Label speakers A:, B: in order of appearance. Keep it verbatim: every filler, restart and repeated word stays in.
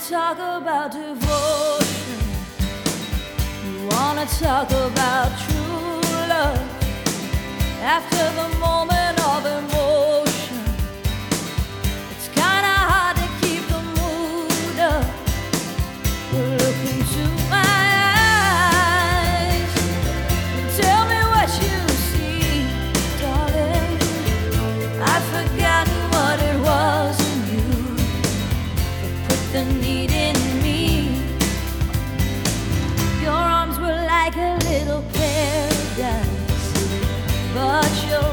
A: talk about devotion, you wanna talk about true love. After the moment of emotion, it's kinda hard to keep the mood up. Look into my eyes and tell me what you see, darling. I've forgotten what it was in you that put the need in me. Your arms were like a little paradise, but your